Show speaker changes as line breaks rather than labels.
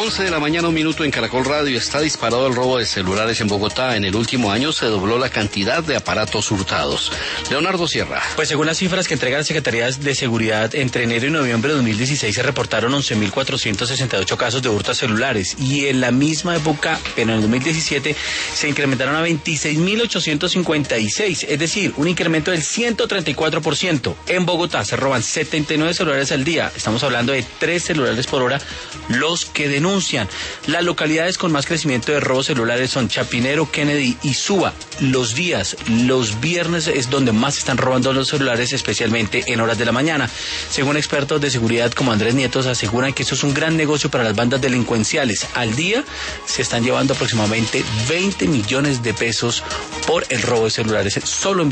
11 de la mañana, 1 minuto en Caracol Radio. Está disparado el robo de celulares en Bogotá. En el último año se dobló la cantidad de aparatos hurtados. Leonardo Sierra.
Pues según las cifras que entrega la Secretaría de Seguridad, entre enero y noviembre de 2016 se reportaron 11.468 casos de hurtos celulares. Y en la misma época, pero en el 2017, se incrementaron a 26.856. Es decir, un incremento del 134%. En Bogotá se roban 79 celulares al día. Estamos hablando de 3 celulares por hora los que denuncian. Las localidades con más crecimiento de robos celulares son Chapinero, Kennedy y Suba. Los viernes es donde más están robando los celulares, especialmente en horas de la mañana. Según expertos de seguridad como Andrés Nietos, aseguran que esto es un gran negocio para las bandas delincuenciales. Al día se están llevando aproximadamente 20 millones de pesos por el robo de celulares solo en Bogotá.